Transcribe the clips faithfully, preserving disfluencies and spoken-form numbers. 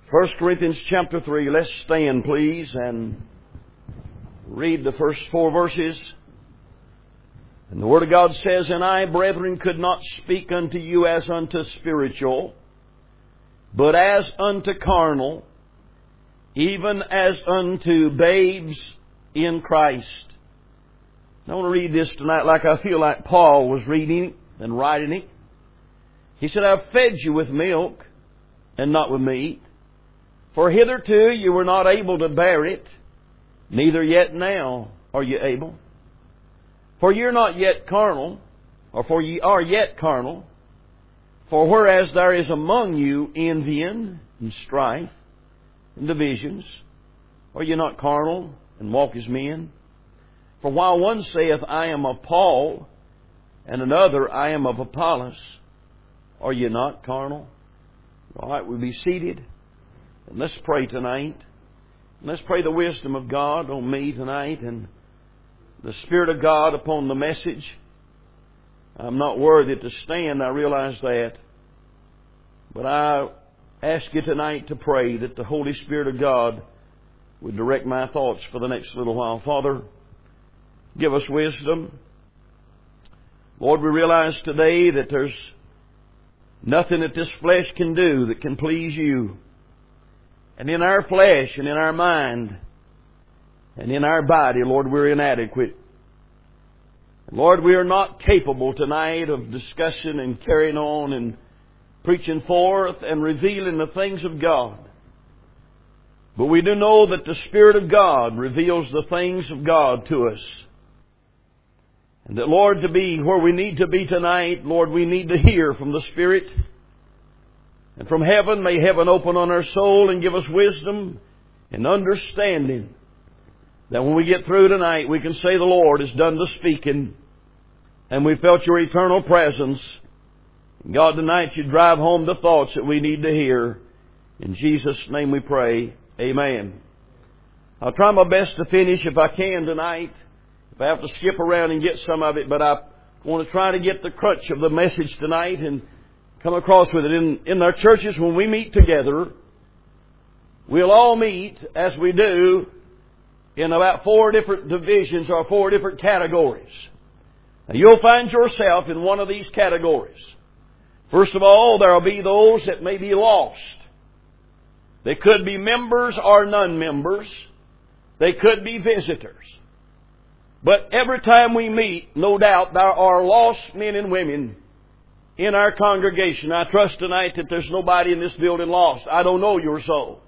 First Corinthians chapter three. Let's stand, please, and read the first four verses. And the Word of God says, And I, brethren, could not speak unto you as unto spiritual, but as unto carnal, even as unto babes in Christ. I want to read this tonight like I feel like Paul was reading it and writing it. He said, I've fed you with milk and not with meat. For hitherto you were not able to bear it, neither yet now are you able. For ye are not yet carnal, or for ye are yet carnal. For whereas there is among you envying and strife and divisions, are ye not carnal and walk as men? For while one saith, I am of Paul, and another, I am of Apollos, are ye not carnal? All right, we'll be seated. And let's pray tonight. And let's pray the wisdom of God on me tonight and the Spirit of God upon the message. I'm not worthy to stand, I realize that. But I ask you tonight to pray that the Holy Spirit of God would direct my thoughts for the next little while. Father, give us wisdom. Lord, we realize today that there's nothing that this flesh can do that can please you. And in our flesh and in our mind and in our body, Lord, we're inadequate. Lord, we are not capable tonight of discussing and carrying on and preaching forth and revealing the things of God. But we do know that the Spirit of God reveals the things of God to us. And that, Lord, to be where we need to be tonight, Lord, we need to hear from the Spirit. And from heaven, may heaven open on our soul and give us wisdom and understanding. That when we get through tonight, we can say the Lord has done the speaking. And we felt your eternal presence. God, tonight you drive home the thoughts that we need to hear. In Jesus' name we pray. Amen. I'll try my best to finish if I can tonight. If I have to skip around and get some of it, but I want to try to get the crutch of the message tonight and come across with it. In, in our churches, when we meet together, we'll all meet, as we do, in about four different divisions or four different categories. Now, you'll find yourself in one of these categories. First of all, there will be those that may be lost. They could be members or non-members. They could be visitors. But every time we meet, no doubt, there are lost men and women in our congregation. I trust tonight that there's nobody in this building lost. I don't know your soul.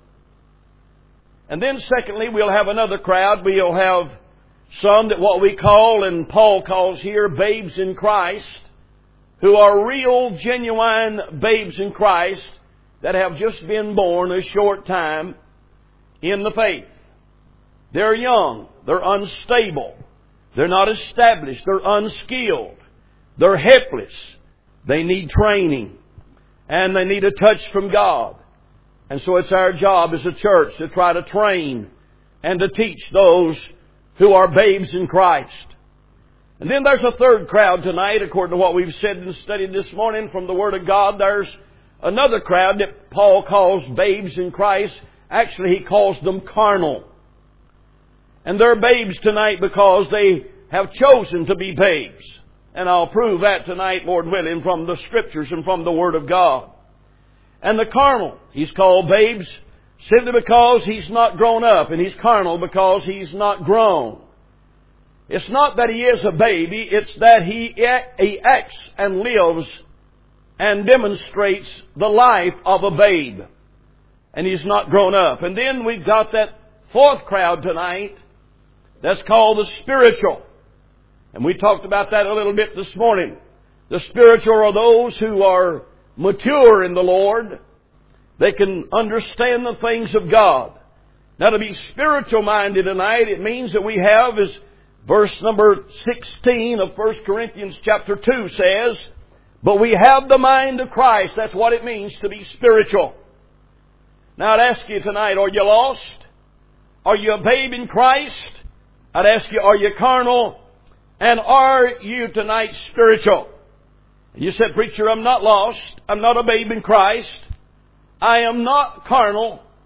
And then secondly, we'll have another crowd. We'll have some that what we call, and Paul calls here, babes in Christ, who are real, genuine babes in Christ that have just been born a short time in the faith. They're young. They're unstable. They're not established. They're unskilled. They're helpless. They need training. And they need a touch from God. And so it's our job as a church to try to train and to teach those who are babes in Christ. And then there's a third crowd tonight, according to what we've said and studied this morning from the Word of God. There's another crowd that Paul calls babes in Christ. Actually, he calls them carnal. And they're babes tonight because they have chosen to be babes. And I'll prove that tonight, Lord willing, from the Scriptures and from the Word of God. And the carnal, he's called babes simply because he's not grown up. And he's carnal because he's not grown. It's not that he is a baby. It's that he, he acts and lives and demonstrates the life of a babe. And he's not grown up. And then we've got that fourth crowd tonight. That's called the spiritual. And we talked about that a little bit this morning. The spiritual are those who are mature in the Lord. They can understand the things of God. Now, to be spiritual minded tonight, it means that we have, as verse number sixteen of First Corinthians chapter two says, but we have the mind of Christ. That's what it means to be spiritual. Now, I'd ask you tonight, are you lost? Are you a babe in Christ? I'd ask you, are you carnal? And are you tonight spiritual? And you said, preacher, I'm not lost. I'm not a babe in Christ. I am not carnal.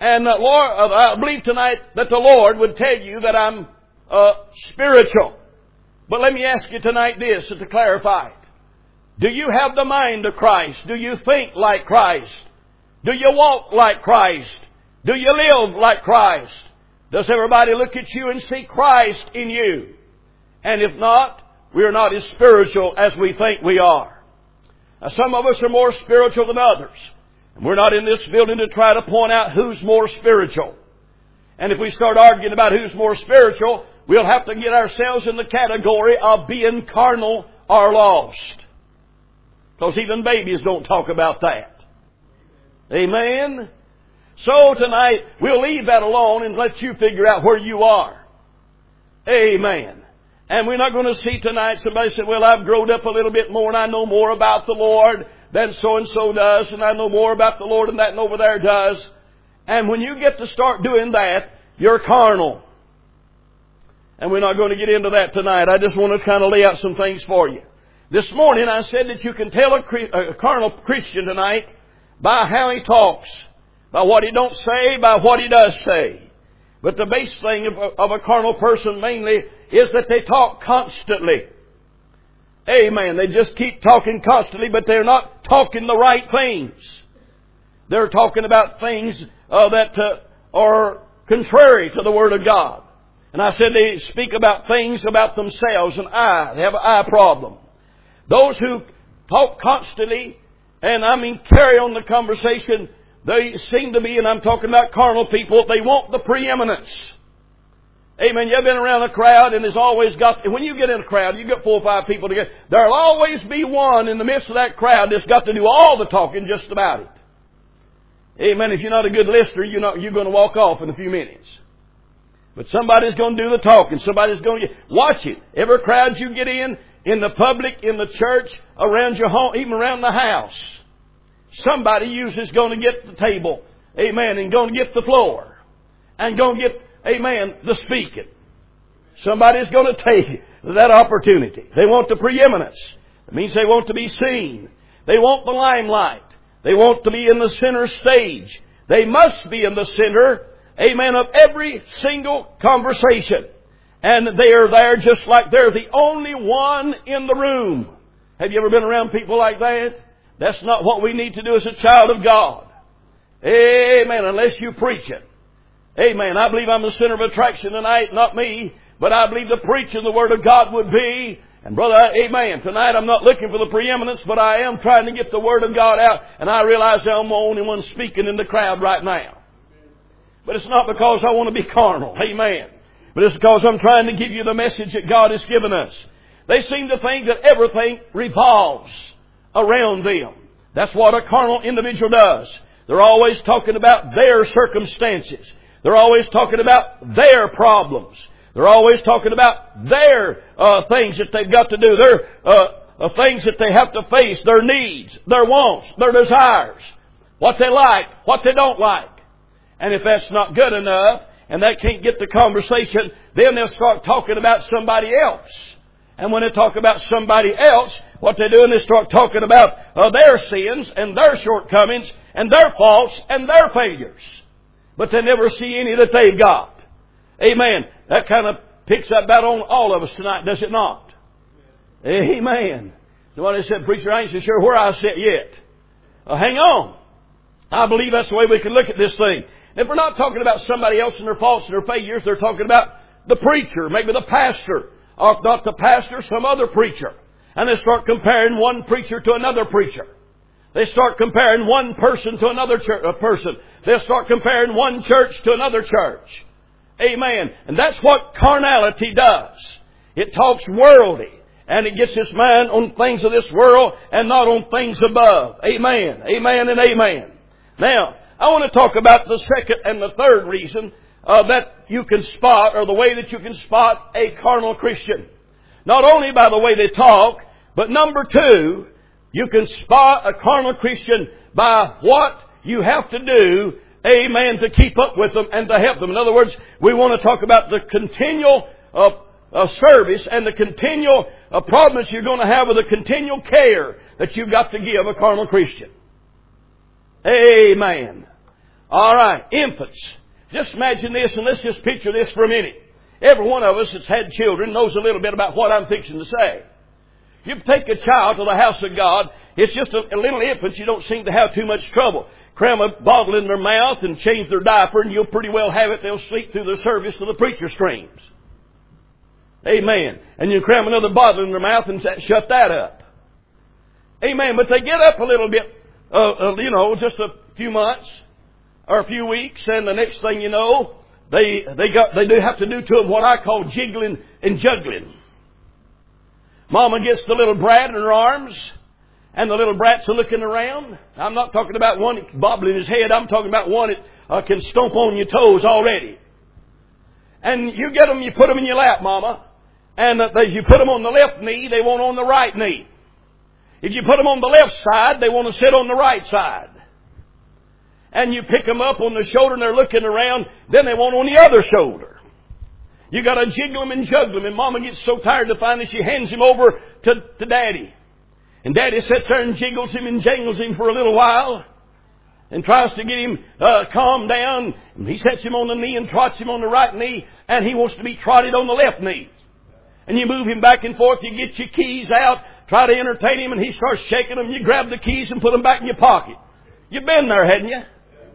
And uh, Lord, uh, I believe tonight that the Lord would tell you that I'm uh, spiritual. But let me ask you tonight this to clarify it. Do you have the mind of Christ? Do you think like Christ? Do you walk like Christ? Do you live like Christ? Does everybody look at you and see Christ in you? And if not, we are not as spiritual as we think we are. Now, some of us are more spiritual than others. And we're not in this building to try to point out who's more spiritual. And if we start arguing about who's more spiritual, we'll have to get ourselves in the category of being carnal or lost. Because even babies don't talk about that. Amen? So tonight, we'll leave that alone and let you figure out where you are. Amen. And we're not going to see tonight somebody say, well, I've grown up a little bit more and I know more about the Lord than so-and-so does, and I know more about the Lord than that and over there does. And when you get to start doing that, you're carnal. And we're not going to get into that tonight. I just want to kind of lay out some things for you. This morning I said that you can tell a, a carnal Christian tonight by how he talks, by what he don't say, by what he does say. But the base thing of a, of a carnal person mainly is that they talk constantly. Amen. They just keep talking constantly, but they're not talking the right things. They're talking about things uh, that uh, are contrary to the Word of God. And I said they speak about things about themselves, and I. They have an I problem. Those who talk constantly, and I mean carry on the conversation, they seem to be, and I'm talking about carnal people, they want the preeminence. Amen. You've been around a crowd and there's always got, when you get in a crowd, you get four or five people together, there'll always be one in the midst of that crowd that's got to do all the talking just about it. Amen. If you're not a good listener, you're not, you're going to walk off in a few minutes. But somebody's going to do the talking. Somebody's going to get, watch it. Every crowd you get in, in the public, in the church, around your home, even around the house, somebody usually is going to get the table. Amen. And going to get the floor. And going to get, amen, the speaking. Somebody's going to take that opportunity. They want the preeminence. It means they want to be seen. They want the limelight. They want to be in the center stage. They must be in the center, amen, of every single conversation. And they are there just like they're the only one in the room. Have you ever been around people like that? That's not what we need to do as a child of God. Amen. Unless you preach it. Amen. I believe I'm the center of attraction tonight, not me, but I believe the preaching the Word of God would be. And brother, amen. Tonight I'm not looking for the preeminence, but I am trying to get the Word of God out. And I realize I'm the only one speaking in the crowd right now. But it's not because I want to be carnal. Amen. But it's because I'm trying to give you the message that God has given us. They seem to think that everything revolves around them. That's what a carnal individual does. They're always talking about their circumstances. They're always talking about their problems. They're always talking about their uh, things that they've got to do. Their uh, uh, things that they have to face. Their needs, their wants, their desires. What they like, what they don't like. And if that's not good enough, and they can't get the conversation, then they'll start talking about somebody else. And when they talk about somebody else, what they do is they start talking about uh, their sins and their shortcomings and their faults and their failures. But they never see any that they've got. Amen. That kind of picks up about on all of us tonight, does it not? Amen. Somebody said, preacher, I ain't so sure where I sit yet. Uh, hang on. I believe that's the way we can look at this thing. If we're not talking about somebody else and their faults and their failures, they're talking about the preacher, maybe the pastor, or if not the pastor, some other preacher. And they start comparing one preacher to another preacher. They start comparing one person to another church, uh, person. They'll start comparing one church to another church. Amen. And that's what carnality does. It talks worldly. And it gets its mind on things of this world and not on things above. Amen. Amen and amen. Now, I want to talk about the second and the third reason uh, that you can spot, or the way that you can spot a carnal Christian. Not only by the way they talk, but number two, you can spot a carnal Christian by what you have to do, amen, to keep up with them and to help them. In other words, we want to talk about the continual uh, uh, service and the continual uh, problems you're going to have with the continual care that you've got to give a carnal Christian. Amen. All right, infants. Just imagine this, and let's just picture this for a minute. Every one of us that's had children knows a little bit about what I'm fixing to say. You take a child to the house of God, it's just a, a little infant, you don't seem to have too much trouble. Cram a bottle in their mouth and change their diaper, and you'll pretty well have it. They'll sleep through the service till the preacher screams. Amen. And you cram another bottle in their mouth and shut that up. Amen. But they get up a little bit, uh, uh, you know, just a few months or a few weeks, and the next thing you know, they they got they do have to do to them what I call jiggling and juggling. Mama gets the little brat in her arms, and the little brat's looking around. I'm not talking about one that bobbling his head. I'm talking about one that uh, can stomp on your toes already. And you get them, you put them in your lap, Mama. And uh, they, you put them on the left knee, they want on the right knee. If you put them on the left side, they want to sit on the right side. And you pick them up on the shoulder and they're looking around, then they want on the other shoulder. You got to jiggle them and juggle them, and Mama gets so tired to finally she hands him over to, to Daddy. And Daddy sits there and jiggles him and jangles him for a little while and tries to get him uh, calmed down. And he sets him on the knee and trots him on the right knee, and he wants to be trotted on the left knee. And you move him back and forth, you get your keys out, try to entertain him, and he starts shaking them. You grab the keys and put them back in your pocket. You've been there, hadn't you?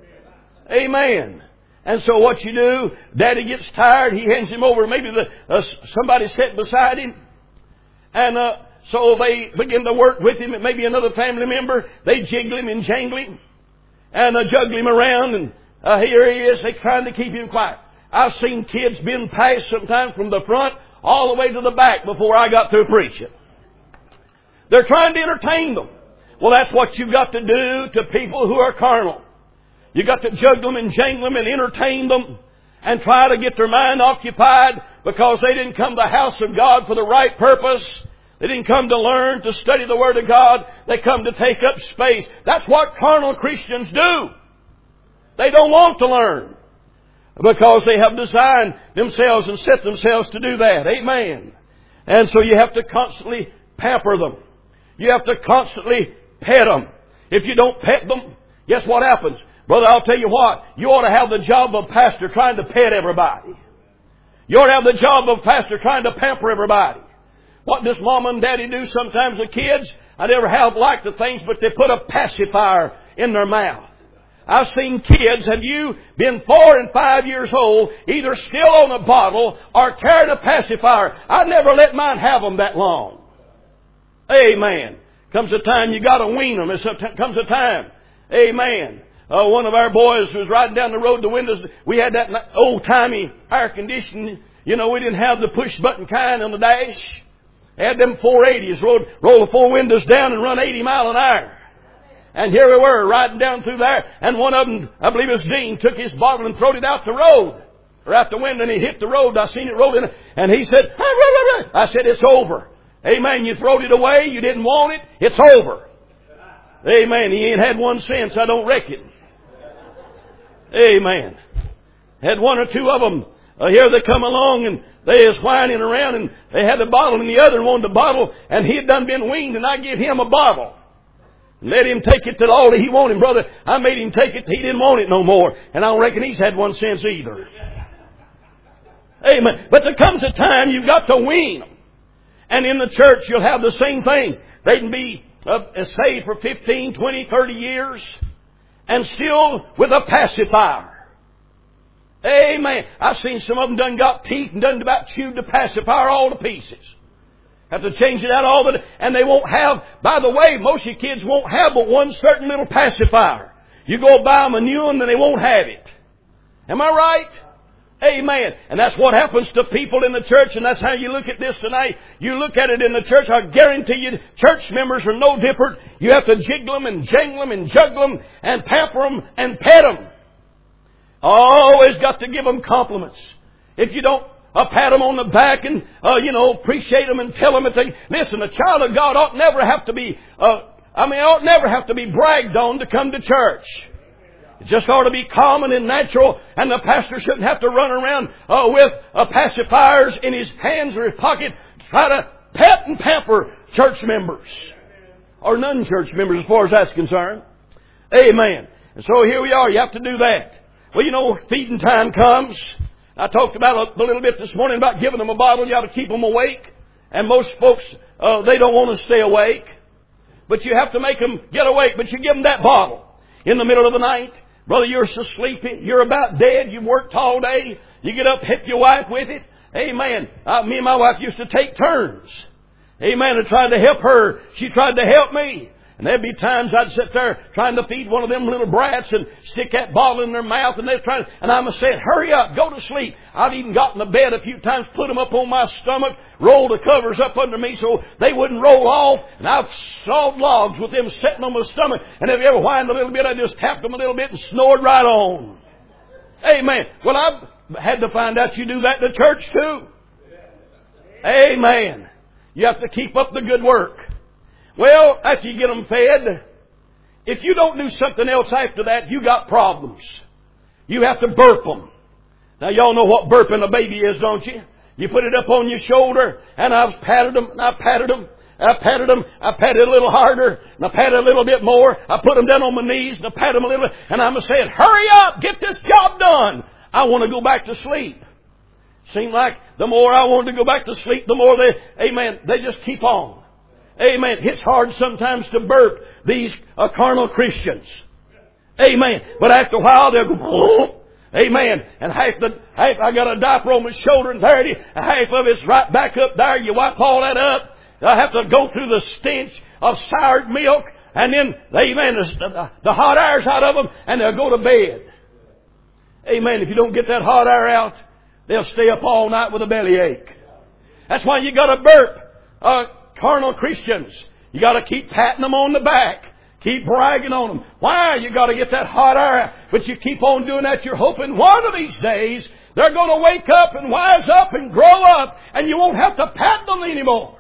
Amen. And so what you do, Daddy gets tired, he hands him over, maybe the, uh, somebody sitting beside him, and uh, so they begin to work with him, and maybe another family member, they jiggle him and jangle him, and uh, juggle him around, and uh, here he is, they're trying to keep him quiet. I've seen kids being passed sometimes from the front all the way to the back before I got through preaching. They're trying to entertain them. Well, that's what you've got to do to people who are carnal. You've got to juggle them and jangle them and entertain them and try to get their mind occupied, because they didn't come to the house of God for the right purpose. They didn't come to learn, to study the Word of God. They come to take up space. That's what carnal Christians do. They don't want to learn because they have designed themselves and set themselves to do that. Amen. And so you have to constantly pamper them. You have to constantly pet them. If you don't pet them, guess what happens? Brother, I'll tell you what, you ought to have the job of pastor trying to pet everybody. You ought to have the job of pastor trying to pamper everybody. What does Mama and Daddy do sometimes with kids? I never have liked the things, but they put a pacifier in their mouth. I've seen kids, have you been four and five years old, either still on a bottle or carrying a pacifier? I never let mine have them that long. Amen. Comes a time you got to wean them. There comes a time. Amen. Uh, one of our boys was riding down the road, the windows, we had that old-timey air conditioning. You know, we didn't have the push-button kind on the dash. They had them four eighties, roll, roll the four windows down and run eighty mile an hour. And here we were, riding down through there, and one of them, I believe it was Dean, took his bottle and throwed it out the road, or out the window, and he hit the road. I seen it roll in, and he said, ah, rah, rah, rah. I said, it's over. Amen. You throwed it away, you didn't want it, it's over. Amen. He ain't had one since, I don't reckon. Amen. Had one or two of them. Uh, here they come along and they is whining around, and they had the bottle and the other wanted the bottle, and he had done been weaned, and I give him a bottle. And let him take it to all that he wanted, brother. I made him take it. He didn't want it no more. And I don't reckon he's had one since either. Amen. But there comes a time you've got to wean them. And in the church you'll have the same thing. They can be uh, saved for fifteen, twenty, thirty years and still with a pacifier. Amen. I've seen some of them done got teeth and done about chewed the pacifier all to pieces. Have to change it out all the and they won't have, by the way, most of you kids won't have but one certain little pacifier. You go buy them a new one and they won't have it. Am I right? Amen. And that's what happens to people in the church, and that's how you look at this tonight. You look at it in the church, I guarantee you church members are no different. You have to jiggle them and jangle them and juggle them and pamper them and pet them. Always got to give them compliments. If you don't uh, pat them on the back and, uh, you know, appreciate them and tell them that they... Listen, a child of God ought never have to be... Uh, I mean, ought never have to be bragged on to come to church. It just ought to be common and natural, and the pastor shouldn't have to run around uh, with uh, pacifiers in his hands or his pocket to try to pet and pamper church members. Or non-church members as far as that's concerned. Amen. And so here we are. You have to do that. Well, you know, feeding time comes. I talked about a little bit this morning about giving them a bottle. You ought to keep them awake. And most folks, uh, they don't want to stay awake. But you have to make them get awake. But you give them that bottle in the middle of the night. Brother, you're so sleepy. You're about dead. You've worked all day. You get up, hit your wife with it. Amen. Uh, me and my wife used to take turns. Amen. And tried to help her. She tried to help me. And there'd be times I'd sit there trying to feed one of them little brats and stick that bottle in their mouth, and they'd try, and I'm saying, hurry up, go to sleep. I've even gotten to bed a few times, put them up on my stomach, rolled the covers up under me so they wouldn't roll off, and I've sawed logs with them sitting on my stomach, and if they ever whined a little bit, I just tapped them a little bit and snored right on. Amen. Well, I've had to find out you do that in the church too. Amen. You have to keep up the good work. Well, after you get them fed, if you don't do something else after that, you got problems. You have to burp them. Now, y'all know what burping a baby is, don't you? You put it up on your shoulder, and I've patted them, and I patted them, I patted them, I patted a little harder, and I patted a little bit more. I put them down on my knees, and I patted them a little bit, and I'm saying, hurry up, get this job done. I want to go back to sleep. Seemed like the more I wanted to go back to sleep, the more they, amen, they just keep on. Amen. It's hard sometimes to burp these uh, carnal Christians. Amen. But after a while they'll go, oh, amen. And half the, half, I got a diaper on my shoulder and there it is. Half of it's right back up there. You wipe all that up. I have to go through the stench of soured milk. And then, amen, the, the, the hot air's out of them and they'll go to bed. Amen. If you don't get that hot air out, they'll stay up all night with a bellyache. That's why you got to burp. Uh, Carnal Christians, you got to keep patting them on the back, keep bragging on them. Why? You got to get that hot air. But you keep on doing that. You're hoping one of these days they're going to wake up and wise up and grow up, and you won't have to pat them anymore.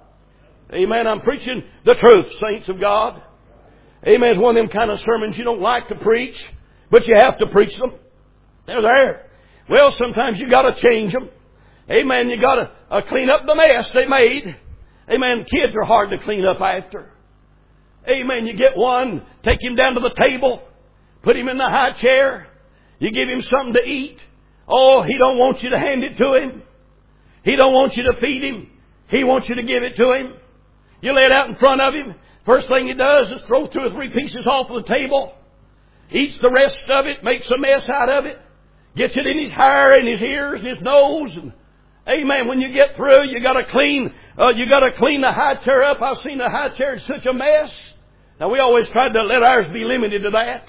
Amen. I'm preaching the truth, saints of God. Amen. It's one of them kind of sermons you don't like to preach, but you have to preach them. They're there. Well, sometimes you got to change them. Amen. You got to uh, clean up the mess they made. Amen. Kids are hard to clean up after. Amen. You get one, take him down to the table, put him in the high chair. You give him something to eat. Oh, he don't want you to hand it to him. He don't want you to feed him. He wants you to give it to him. You lay it out in front of him. First thing he does is throw two or three pieces off of the table. Eats the rest of it, makes a mess out of it. Gets it in his hair and his ears and his nose. And amen. When you get through, you got to clean. Uh, you got to clean the high chair up. I've seen the high chair in such a mess. Now we always tried to let ours be limited to that.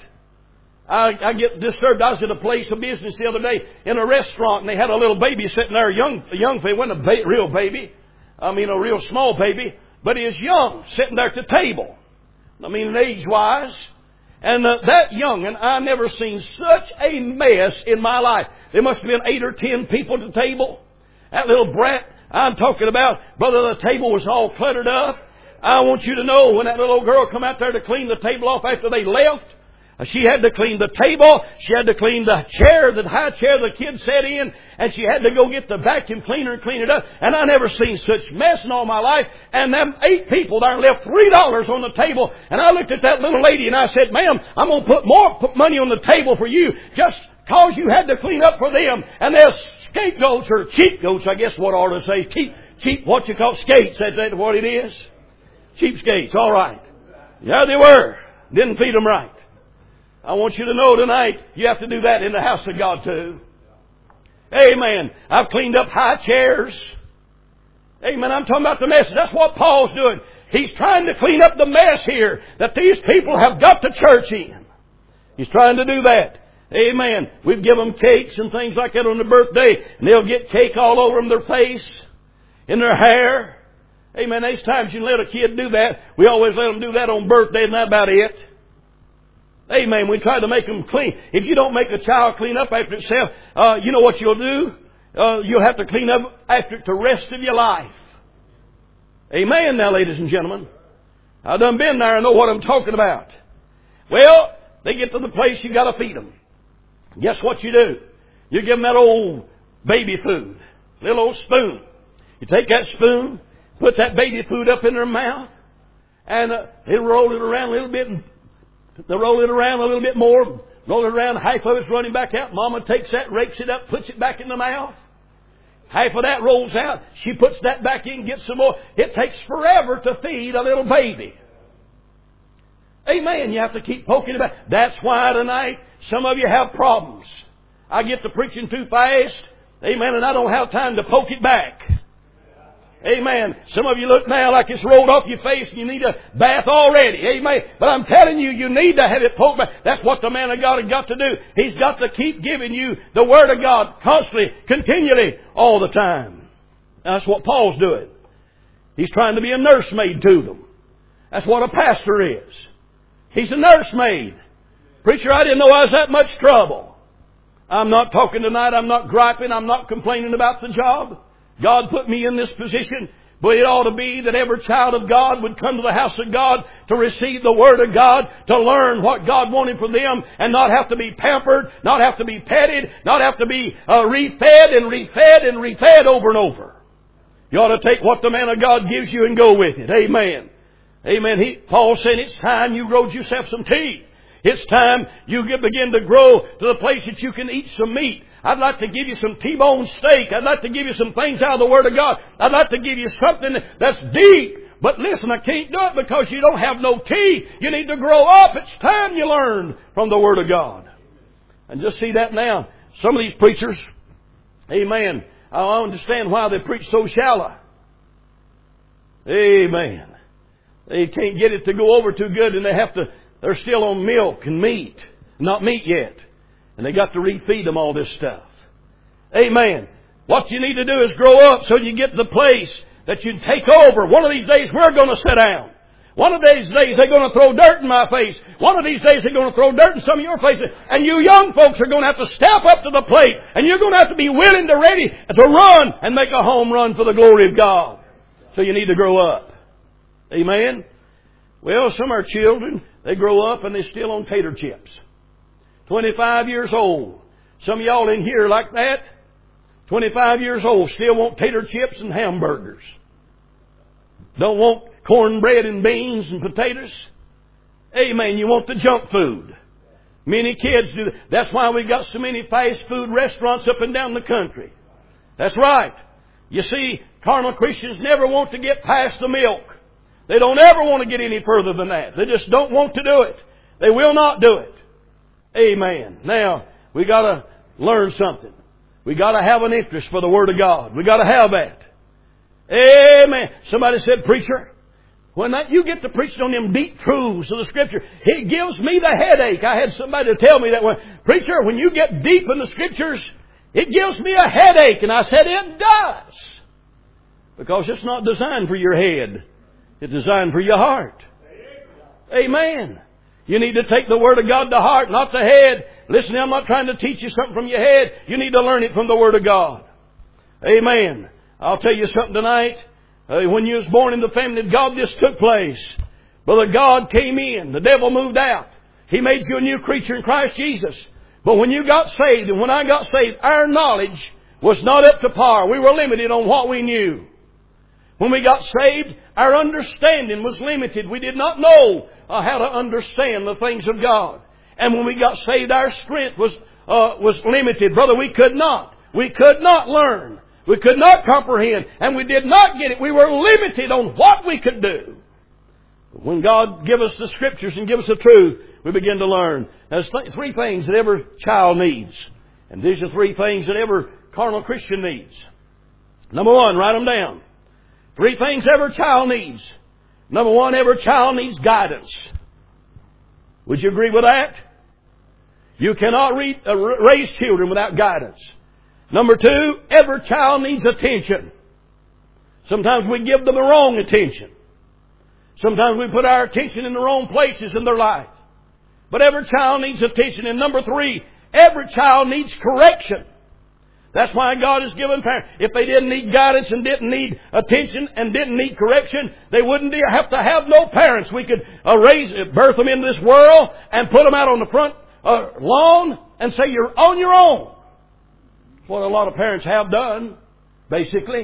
I, I get disturbed. I was at a place of business the other day in a restaurant, and they had a little baby sitting there, a young, a young baby, wasn't a ba- real baby. I mean, a real small baby, but he was young, sitting there at the table. I mean, age-wise. And uh, that young, and I never seen such a mess in my life. There must have been eight or ten people at the table. That little brat I'm talking about, brother, the table was all cluttered up. I want you to know when that little girl come out there to clean the table off after they left, she had to clean the table, she had to clean the chair, the high chair the kids sat in, and she had to go get the vacuum cleaner and clean it up. And I never seen such mess in all my life. And them eight people there left three dollars on the table. And I looked at that little lady and I said, ma'am, I'm going to put more put money on the table for you just because you had to clean up for them. And they're scapegoats or cheap goats, I guess what I ought to say. Cheap, cheap, what you call skates. That's that what it is? Cheap skates, all right. Yeah, they were. Didn't feed them right. I want you to know tonight, you have to do that in the house of God too. Amen. I've cleaned up high chairs. Amen. I'm talking about the mess. That's what Paul's doing. He's trying to clean up the mess here that these people have got the church in. He's trying to do that. Amen. We've given them cakes and things like that on their birthday, and they'll get cake all over them, their face, in their hair. Amen. There's times you can let a kid do that. We always let them do that on birthday, and that's about it. Amen. We try to make them clean. If you don't make a child clean up after itself, uh, you know what you'll do? Uh, you'll have to clean up after it the rest of your life. Amen now, ladies and gentlemen. I've done been there. I know what I'm talking about. Well, they get to the place you got to feed them. Guess what you do? You give them that old baby food. Little old spoon. You take that spoon, put that baby food up in their mouth, and uh, they roll it around a little bit and They roll it around a little bit more. Roll it around. Half of it's running back out. Mama takes that, rakes it up, puts it back in the mouth. Half of that rolls out. She puts that back in, gets some more. It takes forever to feed a little baby. Amen. You have to keep poking it back. That's why tonight some of you have problems. I get to preaching too fast. Amen. And I don't have time to poke it back. Amen. Some of you look now like it's rolled off your face and you need a bath already. Amen. But I'm telling you, you need to have it poked back. That's what the man of God has got to do. He's got to keep giving you the Word of God constantly, continually, all the time. That's what Paul's doing. He's trying to be a nursemaid to them. That's what a pastor is. He's a nursemaid. Preacher, I didn't know I was that much trouble. I'm not talking tonight. I'm not griping. I'm not complaining about the job. God put me in this position, but it ought to be that every child of God would come to the house of God to receive the Word of God, to learn what God wanted from them, and not have to be pampered, not have to be petted, not have to be uh, refed and refed and refed over and over. You ought to take what the man of God gives you and go with it. Amen. Amen. He, Paul said it's time you growed yourself some teeth. It's time you begin to grow to the place that you can eat some meat. I'd like to give you some T-bone steak. I'd like to give you some things out of the Word of God. I'd like to give you something that's deep. But listen, I can't do it because you don't have no teeth. You need to grow up. It's time you learn from the Word of God. And just see that now. Some of these preachers, amen, I understand why they preach so shallow. Amen. They can't get it to go over too good and they have to, they're still on milk and meat. Not meat yet. And they got to refeed them all this stuff. Amen. What you need to do is grow up so you get to the place that you take over. One of these days we're going to sit down. One of these days they're going to throw dirt in my face. One of these days they're going to throw dirt in some of your faces. And you young folks are going to have to step up to the plate. And you're going to have to be willing to ready to run and make a home run for the glory of God. So you need to grow up. Amen. Well, some of our children, they grow up and they're still on tater chips. twenty-five years old. Some of y'all in here like that. twenty-five years old. Still want tater chips and hamburgers. Don't want cornbread and beans and potatoes. Amen. You want the junk food. Many kids do that. That's why we got so many fast food restaurants up and down the country. That's right. You see, carnal Christians never want to get past the milk. They don't ever want to get any further than that. They just don't want to do it. They will not do it. Amen. Now, we got to learn something. We got to have an interest for the Word of God. We got to have that. Amen. Somebody said, preacher, when that, you get to preaching on them deep truths of the Scripture, it gives me the headache. I had somebody to tell me that one. Preacher, when you get deep in the Scriptures, it gives me a headache. And I said, it does. Because it's not designed for your head. It's designed for your heart. Amen. You need to take the Word of God to heart, not the head. Listen, I'm not trying to teach you something from your head. You need to learn it from the Word of God. Amen. I'll tell you something tonight. Uh, when you was born in the family of God, this took place. Brother, God came in. The devil moved out. He made you a new creature in Christ Jesus. But when you got saved, and when I got saved, our knowledge was not up to par. We were limited on what we knew. When we got saved, our understanding was limited. We did not know uh, how to understand the things of God. And when we got saved, our strength was uh, was limited. Brother, we could not. We could not learn. We could not comprehend. And we did not get it. We were limited on what we could do. But when God gave us the Scriptures and give us the truth, we begin to learn. There's th- three things that every child needs. And these are three things that every carnal Christian needs. Number one, write them down. Three things every child needs. Number one, every child needs guidance. Would you agree with that? You cannot read, uh, raise children without guidance. Number two, every child needs attention. Sometimes we give them the wrong attention. Sometimes we put our attention in the wrong places in their life. But every child needs attention. And number three, every child needs correction. That's why God has given parents. If they didn't need guidance and didn't need attention and didn't need correction, they wouldn't have to have no parents. We could uh, raise, birth them into this world and put them out on the front uh, lawn and say, you're on your own. That's what a lot of parents have done, basically.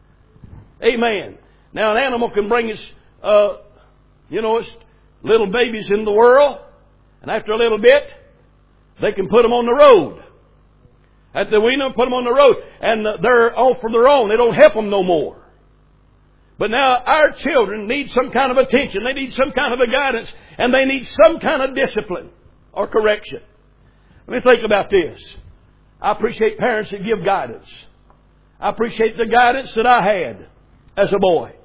Amen. Now an animal can bring its, uh, you know, its little babies in the world. And after a little bit, they can put them on the road. At the we know, put them on the road, and they're off for their own. They don't help them no more. But now our children need some kind of attention. They need some kind of a guidance, and they need some kind of discipline or correction. Let me think about this. I appreciate parents that give guidance. I appreciate the guidance that I had as a boy.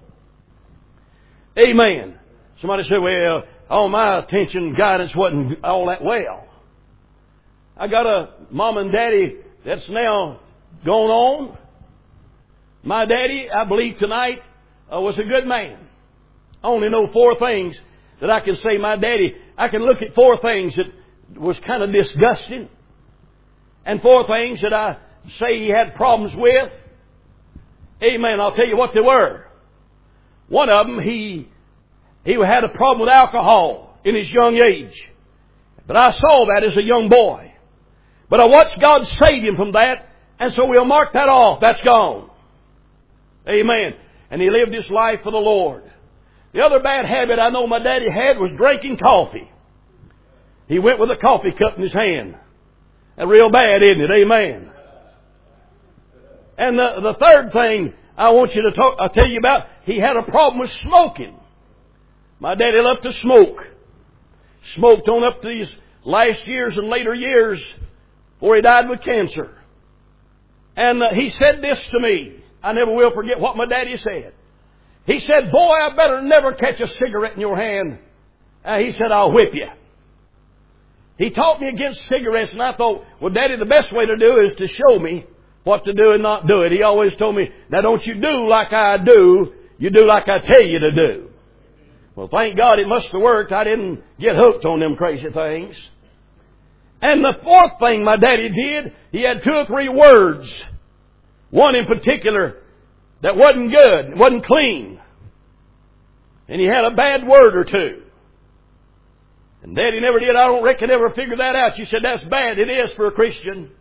Amen. Somebody said, well, all my attention and guidance wasn't all that well. I got a mom and daddy that's now gone on. My daddy, I believe tonight, uh, was a good man. I only know four things that I can say my daddy, I can look at four things that was kind of disgusting. And four things that I say he had problems with. Amen. I'll tell you what they were. One of them, he, he had a problem with alcohol in his young age. But I saw that as a young boy. But I watched God save him from that, and so we'll mark that off. That's gone. Amen. And he lived his life for the Lord. The other bad habit I know my daddy had was drinking coffee. He went with a coffee cup in his hand. That's real bad, isn't it? Amen. And the, the third thing I want you to talk, I'll tell you about, he had a problem with smoking. My daddy loved to smoke. Smoked on up to these last years and later years before he died with cancer. And uh, he said this to me. I never will forget what my daddy said. He said, boy, I better never catch a cigarette in your hand. Uh, he said, I'll whip you. He taught me against cigarettes, and I thought, well, Daddy, the best way to do is to show me what to do and not do it. He always told me, now don't you do like I do, you do like I tell you to do. Well, thank God it must have worked. I didn't get hooked on them crazy things. And the fourth thing my daddy did, he had two or three words. One in particular that wasn't good, wasn't clean. And he had a bad word or two. And Daddy never did, I don't reckon, ever figure that out. You said, that's bad. It is for a Christian.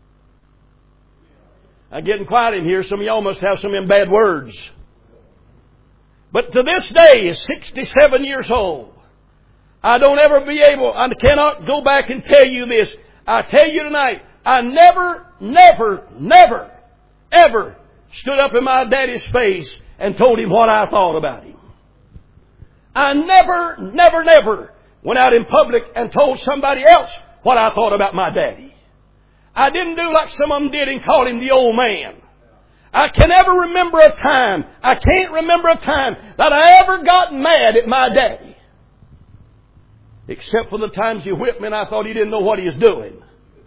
I'm getting quiet in here. Some of y'all must have some of them bad words. But to this day, at sixty-seven years old, I don't ever be able, I cannot go back and tell you this. I tell you tonight, I never, never, never, ever stood up in my daddy's face and told him what I thought about him. I never, never, never went out in public and told somebody else what I thought about my daddy. I didn't do like some of them did and call him the old man. I can never remember a time, I can't remember a time that I ever got mad at my daddy. Except for the times he whipped me and I thought he didn't know what he was doing.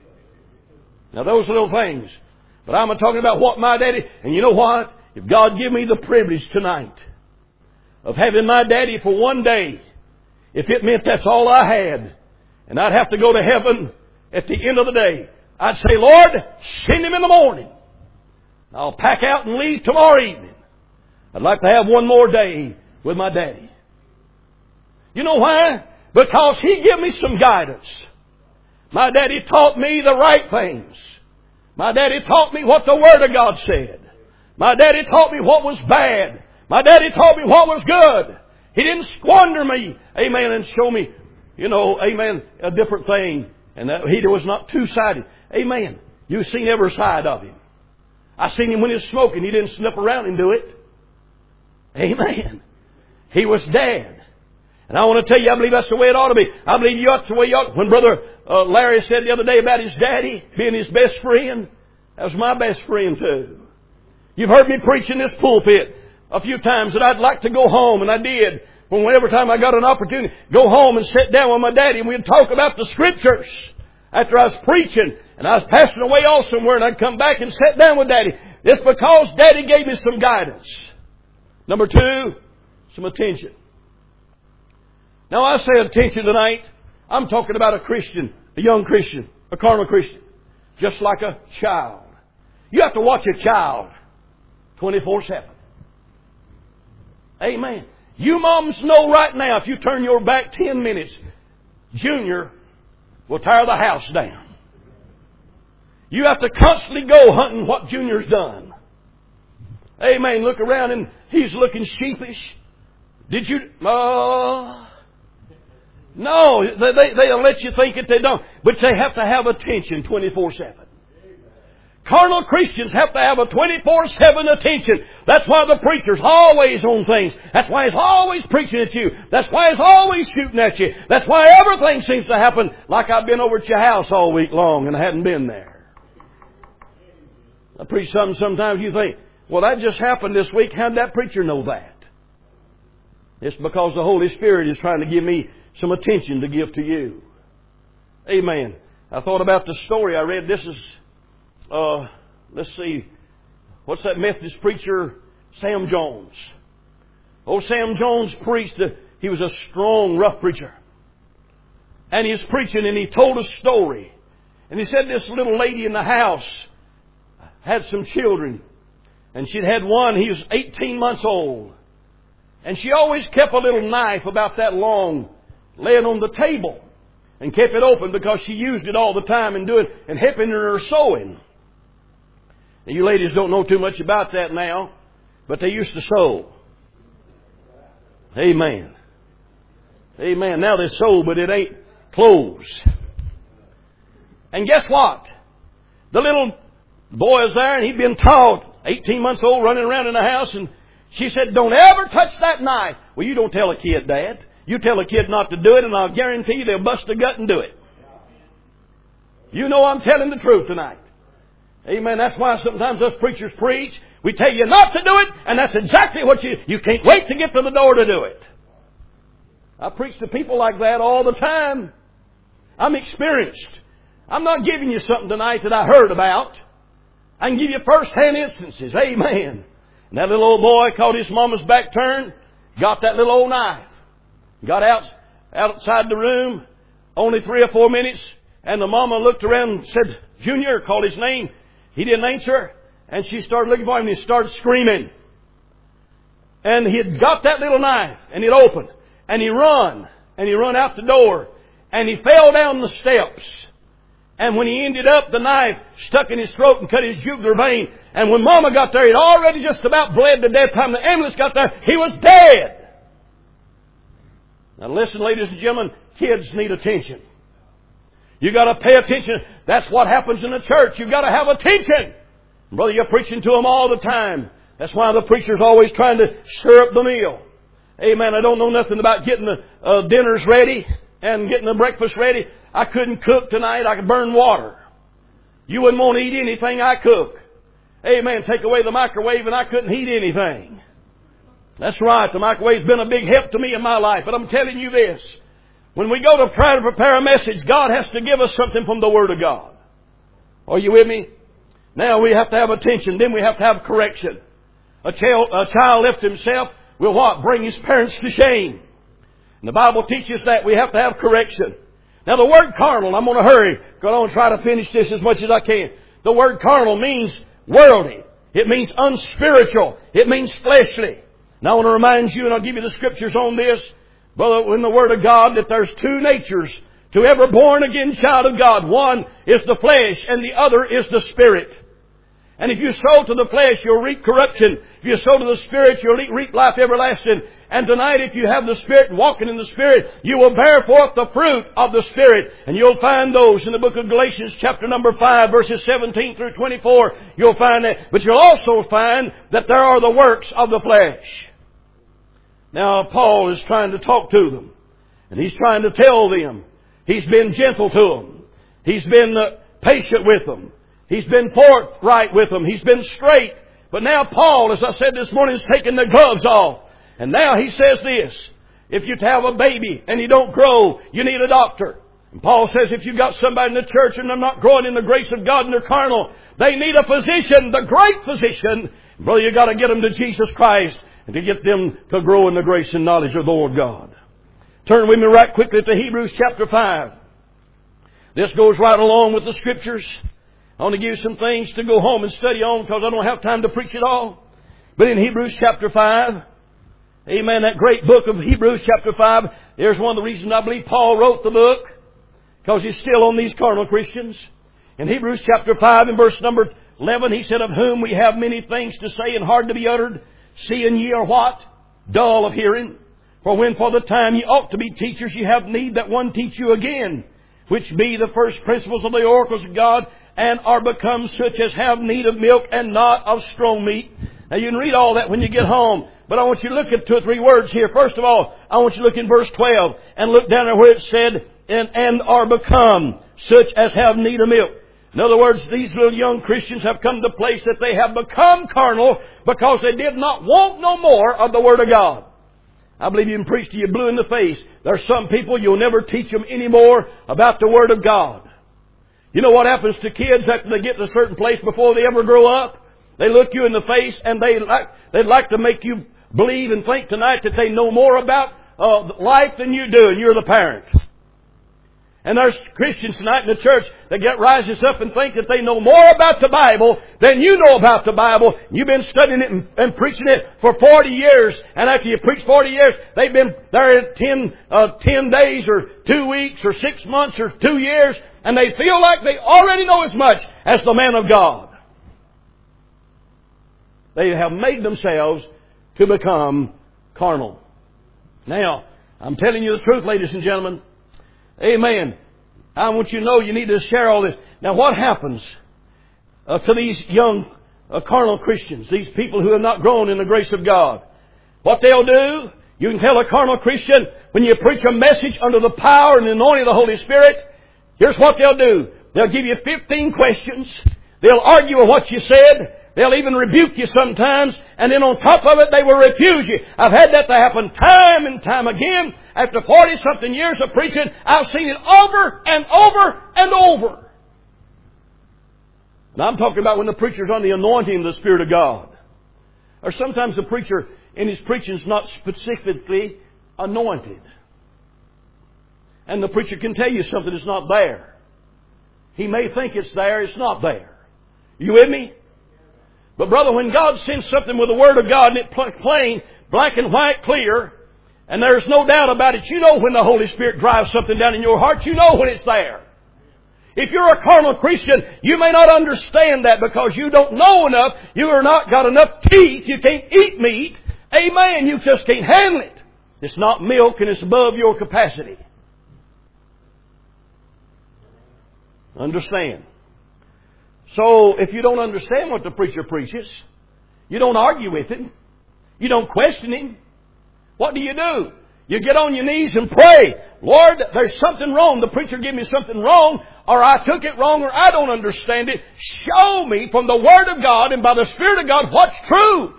Now those little things. But I'm talking about what my daddy, and you know what? If God give me the privilege tonight of having my daddy for one day, if it meant that's all I had, and I'd have to go to heaven at the end of the day, I'd say, Lord, send him in the morning. I'll pack out and leave tomorrow evening. I'd like to have one more day with my daddy. You know why? Because he gave me some guidance. My daddy taught me the right things. My daddy taught me what the Word of God said. My daddy taught me what was bad. My daddy taught me what was good. He didn't squander me, amen, and show me, you know, amen, a different thing. And that he was not two-sided. Amen. You've seen every side of him. I seen him when he was smoking. He didn't snip around and do it. Amen. He was dead. And I want to tell you, I believe that's the way it ought to be. I believe you ought to the way you ought to. When Brother uh, Larry said the other day about his daddy being his best friend, that was my best friend too. You've heard me preach in this pulpit a few times that I'd like to go home, and I did. When every time I got an opportunity, go home and sit down with my daddy, and we'd talk about the Scriptures after I was preaching, and I was passing away off somewhere, and I'd come back and sit down with Daddy. It's because Daddy gave me some guidance. Number two, some attention. Now I say attention tonight, I'm talking about a Christian, a young Christian, a carnal Christian, just like a child. You have to watch a child twenty-four seven. Amen. You moms know right now, if you turn your back ten minutes, Junior will tear the house down. You have to constantly go hunting what Junior's done. Amen. Look around and he's looking sheepish. Did you? Uh, No, they, they, they'll let you think that they don't. But they have to have attention twenty-four seven. Carnal Christians have to have a twenty-four seven attention. That's why the preacher's always on things. That's why he's always preaching at you. That's why he's always shooting at you. That's why everything seems to happen like I've been over at your house all week long and I hadn't been there. I preach something sometimes you think, well, that just happened this week. How did that preacher know that? It's because the Holy Spirit is trying to give me some attention to give to you. Amen. I thought about the story I read. This is, uh, let's see, what's that Methodist preacher? Sam Jones. Old Sam Jones preached. A, he was a strong, rough preacher. And he was preaching and he told a story. And he said this little lady in the house had some children. And she'd had one, he was eighteen months old. And she always kept a little knife about that long laying on the table and kept it open because she used it all the time and doing and helping her sewing. Now, you ladies don't know too much about that now, but they used to sew. Amen. Amen. Now they sew, but it ain't clothes. And guess what? The little boy is there and he'd been taught, eighteen months old, running around in the house, and she said, don't ever touch that knife. Well, you don't tell a kid that. You tell a kid not to do it, and I'll guarantee you they'll bust a gut and do it. You know I'm telling the truth tonight. Amen. That's why sometimes us preachers preach. We tell you not to do it, and that's exactly what you... You can't wait to get to the door to do it. I preach to people like that all the time. I'm experienced. I'm not giving you something tonight that I heard about. I can give you first-hand instances. Amen. And that little old boy caught his mama's back turned, got that little old knife, got out outside the room, only three or four minutes, and the mama looked around and said, Junior, called his name. He didn't answer, and she started looking for him, and he started screaming. And he had got that little knife, and it opened, and he run, and he run out the door, and he fell down the steps. And when he ended up, the knife stuck in his throat and cut his jugular vein. And when Mama got there, he'd already just about bled to death. By the time the ambulance got there, he was dead. Now listen, ladies and gentlemen, kids need attention. You got to pay attention. That's what happens in the church. You got to have attention. Brother, you're preaching to them all the time. That's why the preacher's always trying to stir up the meal. Amen. I don't know nothing about getting the uh, dinners ready and getting the breakfast ready. I couldn't cook tonight. I could burn water. You wouldn't want to eat anything I cook. Amen. Take away the microwave and I couldn't heat anything. That's right. The microwave's been a big help to me in my life. But I'm telling you this. When we go to try to prepare a message, God has to give us something from the Word of God. Are you with me? Now we have to have attention. Then we have to have correction. A child, a child left himself will what? Bring his parents to shame. And the Bible teaches that we have to have correction. Now the word carnal, I'm going to hurry because I want to try to finish this as much as I can. The word carnal means worldly. It means unspiritual. It means fleshly. Now I want to remind you, and I'll give you the scriptures on this, brother, in the Word of God, that there's two natures to every born again child of God. One is the flesh and the other is the spirit. And if you sow to the flesh, you'll reap corruption. If you sow to the Spirit, you'll reap life everlasting. And tonight, if you have the Spirit and walking in the Spirit, you will bear forth the fruit of the Spirit. And you'll find those in the book of Galatians chapter number five, verses seventeen through twenty-four. You'll find that. But you'll also find that there are the works of the flesh. Now, Paul is trying to talk to them. And he's trying to tell them. He's been gentle to them. He's been uh, patient with them. He's been forthright with them. He's been straight. But now Paul, as I said this morning, is taking the gloves off. And now he says this. If you have a baby and he don't grow, you need a doctor. And Paul says if you've got somebody in the church and they're not growing in the grace of God and they're carnal, they need a physician, the great physician. Brother, you got to get them to Jesus Christ and to get them to grow in the grace and knowledge of the Lord God. Turn with me right quickly to Hebrews chapter five. This goes right along with the scriptures. I want to give you some things to go home and study on because I don't have time to preach it all. But in Hebrews chapter five, amen, that great book of Hebrews chapter five, there's one of the reasons I believe Paul wrote the book, because he's still on these carnal Christians. In Hebrews chapter five and verse number eleven, he said, of whom we have many things to say and hard to be uttered, seeing ye are what? Dull of hearing. For when for the time ye ought to be teachers, ye have need that one teach you again, which be the first principles of the oracles of God, and are become such as have need of milk and not of strong meat. Now you can read all that when you get home, but I want you to look at two or three words here. First of all, I want you to look in verse twelve and look down there where it said, and, and are become such as have need of milk. In other words, these little young Christians have come to the place that they have become carnal because they did not want no more of the Word of God. I believe you can preach till you're blue in the face. There's some people you'll never teach them any more about the Word of God. You know what happens to kids after they get to a certain place before they ever grow up? They look you in the face and they like, they'd like to make you believe and think tonight that they know more about uh, life than you do, and you're the parent. And there's Christians tonight in the church that get rises up and think that they know more about the Bible than you know about the Bible. You've been studying it and, and preaching it for forty years. And after you preach forty years, they've been there ten, uh, ten days or two weeks or six months or two years. And they feel like they already know as much as the man of God. They have made themselves to become carnal. Now, I'm telling you the truth, ladies and gentlemen. Amen. I want you to know you need to share all this. Now what happens uh, to these young uh, carnal Christians, these people who have not grown in the grace of God? What they'll do, you can tell a carnal Christian, when you preach a message under the power and the anointing of the Holy Spirit, here's what they'll do. They'll give you fifteen questions. They'll argue with what you said. They'll even rebuke you sometimes, and then on top of it, they will refuse you. I've had that to happen time and time again. After forty-something years of preaching, I've seen it over and over and over. And I'm talking about when the preacher's on the anointing of the Spirit of God. Or sometimes the preacher in his preaching is not specifically anointed. And the preacher can tell you something that's not there. He may think it's there, it's not there. You with me? But brother, when God sends something with the Word of God and it's plain, black and white, clear, and there's no doubt about it, you know when the Holy Spirit drives something down in your heart, you know when it's there. If you're a carnal Christian, you may not understand that because you don't know enough, you are not got enough teeth, you can't eat meat. Amen, you just can't handle it. It's not milk and it's above your capacity. Understand. So, if you don't understand what the preacher preaches, you don't argue with him, you don't question him, what do you do? You get on your knees and pray, Lord, there's something wrong. The preacher gave me something wrong, or I took it wrong, or I don't understand it. Show me from the Word of God and by the Spirit of God what's truth.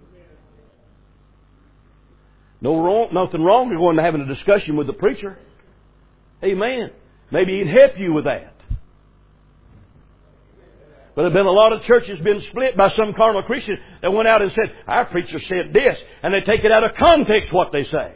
No wrong, nothing wrong with going to having a discussion with the preacher. Amen. Maybe he'd help you with that. But there have been a lot of churches been split by some carnal Christians that went out and said, our preacher said this. And they take it out of context what they say.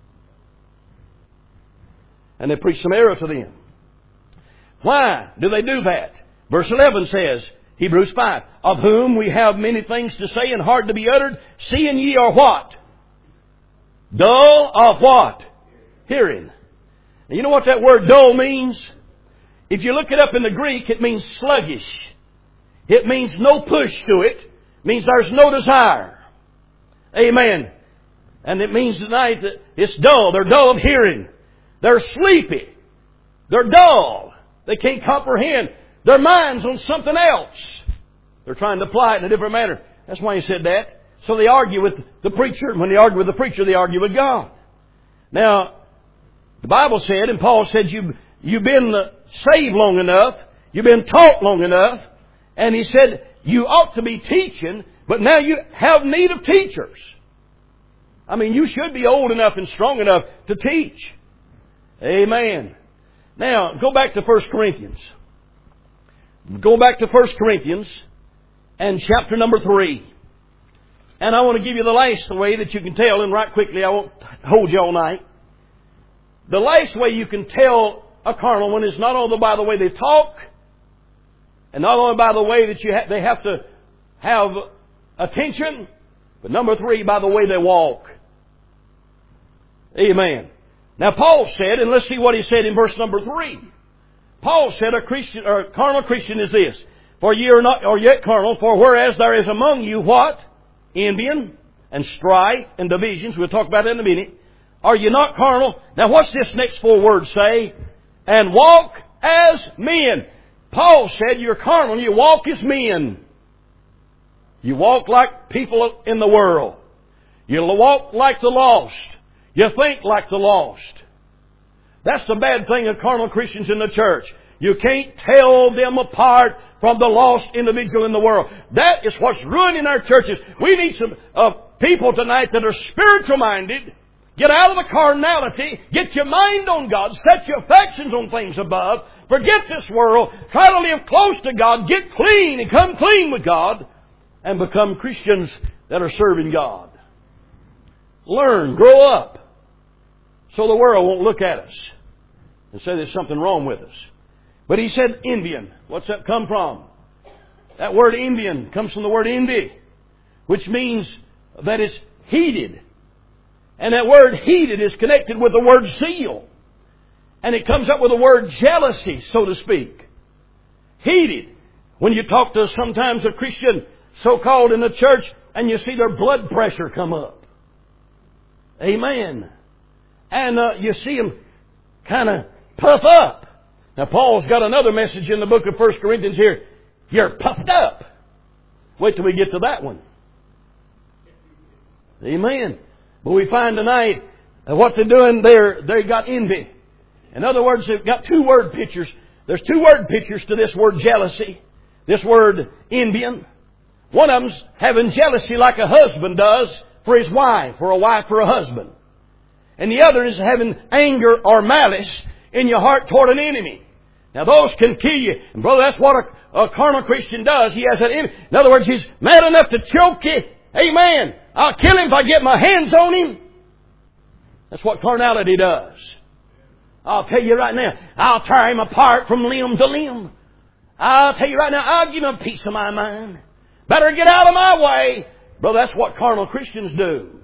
And they preach some error to them. Why do they do that? Verse eleven says, Hebrews five, of whom we have many things to say and hard to be uttered, seeing ye are what? Dull of what? Hearing. And you know what that word dull means? If you look it up in the Greek, it means sluggish. It means no push to it. It means there's no desire. Amen. And it means tonight that it's dull. They're dull of hearing. They're sleepy. They're dull. They can't comprehend. Their mind's on something else. They're trying to apply it in a different manner. That's why he said that. So they argue with the preacher. When they argue with the preacher, they argue with God. Now, the Bible said, and Paul said, you've, you've been saved long enough. You've been taught long enough. And he said, you ought to be teaching, but now you have need of teachers. I mean, you should be old enough and strong enough to teach. Amen. Now, go back to First Corinthians. Go back to First Corinthians and chapter number three. And I want to give you the last way that you can tell, and right quickly, I won't hold you all night. The last way you can tell a carnal one is not only by the way they talk, and not only by the way that you ha- they have to have attention, but number three, by the way they walk. Amen. Now Paul said, and let's see what he said in verse number three. Paul said a Christian or a carnal Christian is this: for ye are not or yet carnal, for whereas there is among you what? Envying and strife and divisions, we'll talk about that in a minute. Are you not carnal? Now what's this next four words say? And walk as men. Paul said you're carnal, you walk as men. You walk like people in the world. You walk like the lost. You think like the lost. That's the bad thing of carnal Christians in the church. You can't tell them apart from the lost individual in the world. That is what's ruining our churches. We need some uh, people tonight that are spiritual minded. Get out of the carnality. Get your mind on God. Set your affections on things above. Forget this world. Try to live close to God. Get clean and come clean with God. And become Christians that are serving God. Learn. Grow up. So the world won't look at us and say there's something wrong with us. But he said envying. What's that come from? That word envying comes from the word envy, which means that it's heated. And that word heated is connected with the word zeal. And it comes up with the word jealousy, so to speak. Heated. When you talk to sometimes a Christian so-called in the church and you see their blood pressure come up. Amen. And uh, you see them kind of puff up. Now Paul's got another message in the book of First Corinthians here. You're puffed up. Wait till we get to that one. Amen. But we find tonight that what they're doing there, they got envy. In other words, they've got two word pictures. There's two word pictures to this word jealousy. This word envying. One of them's having jealousy like a husband does for his wife, or a wife for a husband. And the other is having anger or malice in your heart toward an enemy. Now those can kill you. And brother, that's what a, a carnal Christian does. He has that enemy. In other words, he's mad enough to choke you. Amen. I'll kill him if I get my hands on him. That's what carnality does. I'll tell you right now, I'll tear him apart from limb to limb. I'll tell you right now, I'll give him a piece of my mind. Better get out of my way. Brother, that's what carnal Christians do.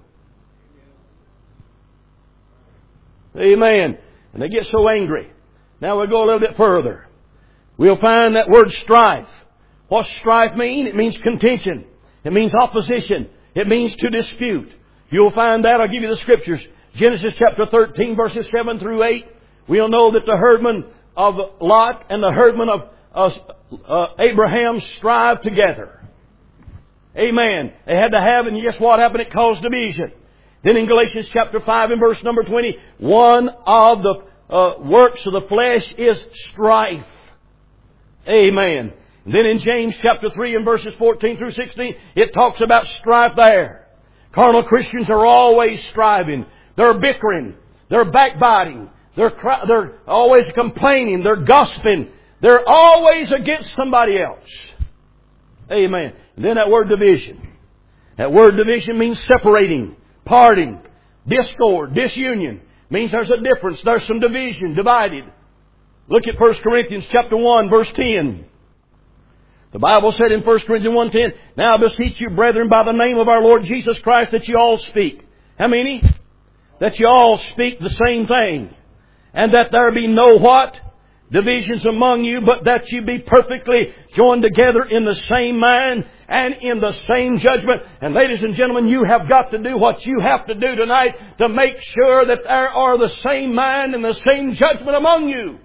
Amen. And they get so angry. Now we'll go a little bit further. We'll find that word strife. What's strife mean? It means contention. It means opposition. It means to dispute. You'll find that. I'll give you the scriptures. Genesis chapter thirteen, verses seven through eight. We'll know that the herdmen of Lot and the herdmen of uh, uh, Abraham strive together. Amen. They had to have, and guess what happened? It caused division. Then in Galatians chapter five and verse number twenty, one of the uh, works of the flesh is strife. Amen. And then in James chapter three and verses fourteen through sixteen, it talks about strife there. Carnal Christians are always striving. They're bickering. They're backbiting. They're, cry- they're always complaining. They're gossiping. They're always against somebody else. Amen. And then that word division. That word division means separating, parting, discord, disunion. Means there's a difference. There's some division, divided. Look at First Corinthians chapter one, verse ten. The Bible said in First Corinthians one ten, now I beseech you, brethren, by the name of our Lord Jesus Christ, that you all speak. How many? That you all speak the same thing. And that there be no what? Divisions among you, but that you be perfectly joined together in the same mind and in the same judgment. And ladies and gentlemen, you have got to do what you have to do tonight to make sure that there are the same mind and the same judgment among you.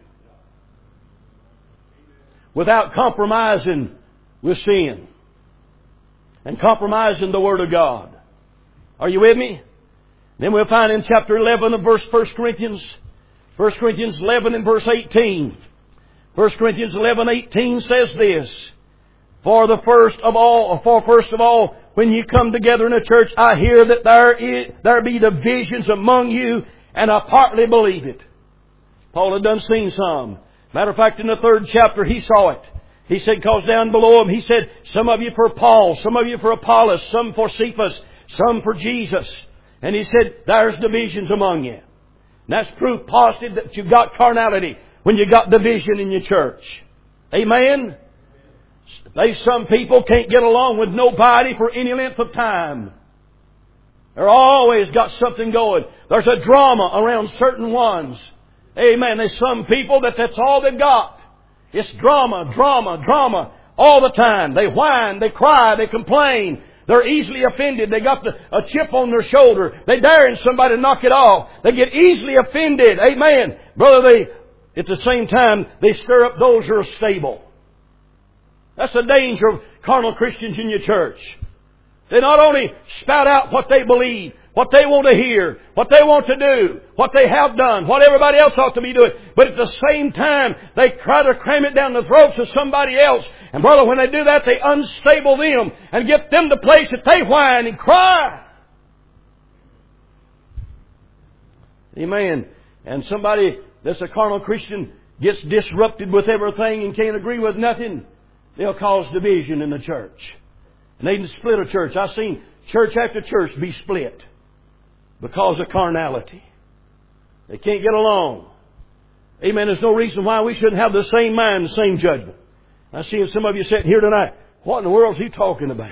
Without compromising with sin. And compromising the Word of God. Are you with me? Then we'll find in chapter eleven of verse First Corinthians, First Corinthians eleven and verse eighteen. First Corinthians eleven eighteen says this, For the first of all, for first of all, when you come together in a church, I hear that there is, there be divisions among you, and I partly believe it. Paul had done seen some. Matter of fact, in the third chapter, he saw it. He said, cause down below him, he said, some of you for Paul, some of you for Apollos, some for Cephas, some for Jesus. And he said, there's divisions among you. And that's proof positive that you've got carnality when you've got division in your church. Amen? They, some people can't get along with nobody for any length of time. They're always got something going. There's a drama around certain ones. Amen. There's some people that that's all they've got. It's drama, drama, drama all the time. They whine, they cry, they complain. They're easily offended. They got the, a chip on their shoulder. They daring somebody to knock it off. They get easily offended. Amen. Brother, they, at the same time, they stir up those who are stable. That's the danger of carnal Christians in your church. They not only spout out what they believe, what they want to hear, what they want to do, what they have done, what everybody else ought to be doing, but at the same time, they try to cram it down the throats of somebody else. And brother, when they do that, they unstable them and get them to the place that they whine and cry. Amen. And somebody that's a carnal Christian gets disrupted with everything and can't agree with nothing, they'll cause division in the church. And they can split a church. I've seen church after church be split because of carnality. They can't get along. Amen. There's no reason why we shouldn't have the same mind, the same judgment. I see some of you sitting here tonight. What in the world is he talking about?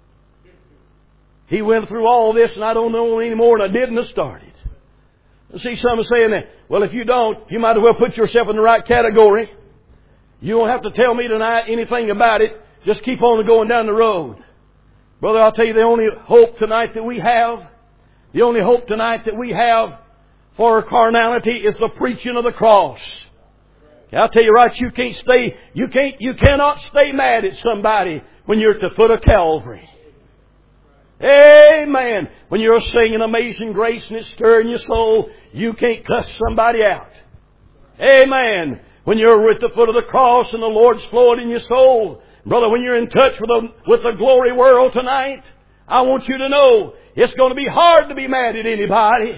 He went through all this and I don't know any more than I did when I started. I see some saying that, well, if you don't, you might as well put yourself in the right category. You don't have to tell me tonight anything about it. Just keep on going down the road. Brother, I'll tell you the only hope tonight that we have, the only hope tonight that we have for carnality is the preaching of the cross. I'll tell you right, you can't stay, you can't, you cannot stay mad at somebody when you're at the foot of Calvary. Amen. When you're singing Amazing Grace and it's stirring your soul, you can't cuss somebody out. Amen. When you're at the foot of the cross and the Lord's flowing in your soul, brother, when you're in touch with the, with the glory world tonight, I want you to know it's going to be hard to be mad at anybody.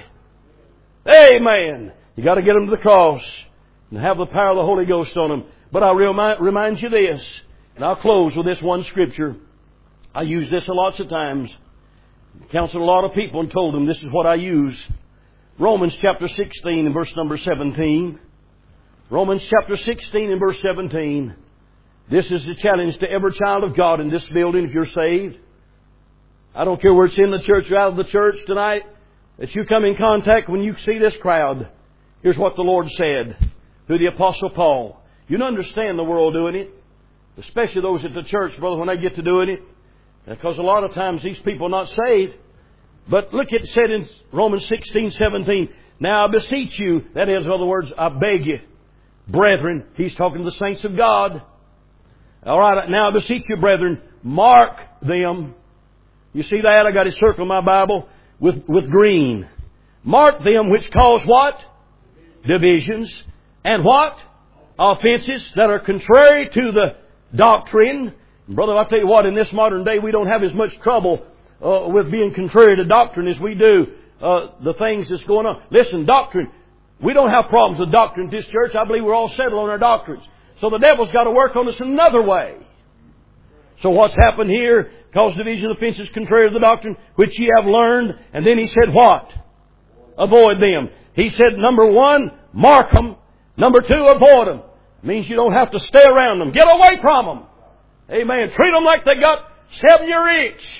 Amen. You got to get them to the cross and have the power of the Holy Ghost on them. But I'll remind, remind you this, and I'll close with this one scripture. I use this a lots of times. Counseled a lot of people and told them this is what I use. Romans chapter sixteen and verse number seventeen. Romans chapter sixteen and verse seventeen. This is the challenge to every child of God in this building if you're saved. I don't care where it's in the church or out of the church tonight, that you come in contact when you see this crowd. Here's what the Lord said through the Apostle Paul. You don't understand the world doing it, especially those at the church, brother, when they get to doing it. Because a lot of times these people are not saved. But look, it said in Romans sixteen, seventeen, now I beseech you, that is, in other words, I beg you, brethren, he's talking to the saints of God. All right, now I beseech you, brethren, mark them. You see that? I got it circled in my Bible with, with green. Mark them which cause what? Divisions. And what? Offenses that are contrary to the doctrine. Brother, I'll tell you what, in this modern day, we don't have as much trouble uh, with being contrary to doctrine as we do uh, the things that's going on. Listen, doctrine, we don't have problems with doctrine in this church. I believe we're all settled on our doctrines. So the devil's got to work on us another way. So what's happened here? Cause division of offenses contrary to the doctrine, which ye have learned. And then he said what? Avoid them. He said, number one, mark them. Number two, avoid them. Means you don't have to stay around them. Get away from them. Amen. Treat them like they got seven year itch.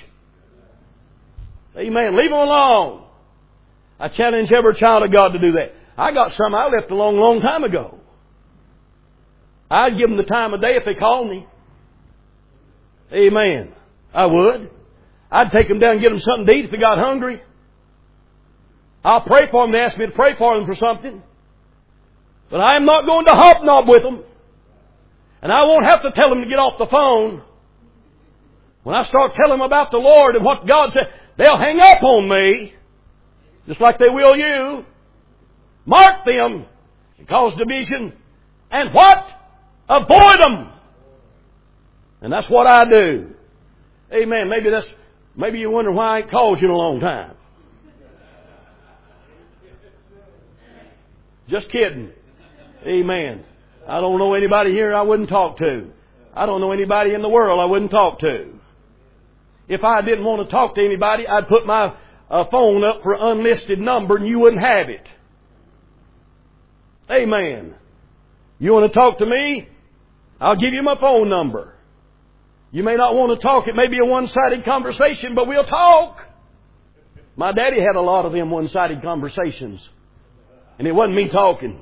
Amen. Leave them alone. I challenge every child of God to do that. I got some I left a long, long time ago. I'd give them the time of day if they called me. Amen. I would. I'd take them down and get them something to eat if they got hungry. I'll pray for them. They ask me to pray for them for something. But I am not going to hobnob with them. And I won't have to tell them to get off the phone. When I start telling them about the Lord and what God said, they'll hang up on me. Just like they will you. Mark them and cause division. And what? Avoid them. And that's what I do. Amen. Maybe that's, maybe you wonder why I ain't called you in a long time. Just kidding. Amen. I don't know anybody here I wouldn't talk to. I don't know anybody in the world I wouldn't talk to. If I didn't want to talk to anybody, I'd put my uh, phone up for an unlisted number and you wouldn't have it. Amen. You want to talk to me? I'll give you my phone number. You may not want to talk. It may be a one-sided conversation, but we'll talk. My daddy had a lot of them one-sided conversations. And it wasn't me talking.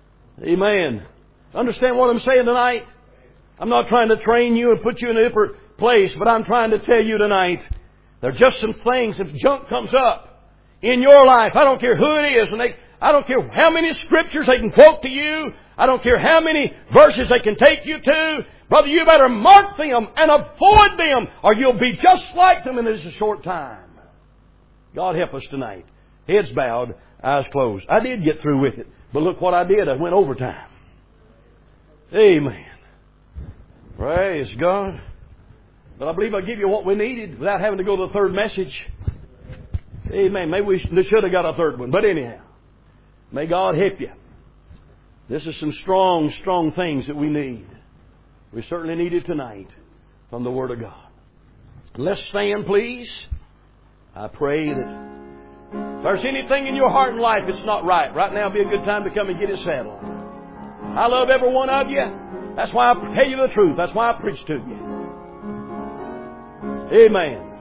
Amen. Understand what I'm saying tonight? I'm not trying to train you and put you in a place, but I'm trying to tell you tonight, there are just some things, if junk comes up in your life, I don't care who it is, and they, I don't care how many scriptures they can quote to you, I don't care how many verses they can take you to, brother, you better mark them and avoid them, or you'll be just like them in this short time. God help us tonight. Heads bowed, eyes closed. I did get through with it, but look what I did. I went overtime. Amen. Praise God. But I believe I give you what we needed without having to go to the third message. Amen. Maybe we should have got a third one. But anyhow, may God help you. This is some strong, strong things that we need. We certainly need it tonight from the Word of God. Let's stand, please. I pray that if there's anything in your heart and life that's not right, right now would be a good time to come and get it settled. I love every one of you. That's why I tell you the truth. That's why I preach to you. Amen.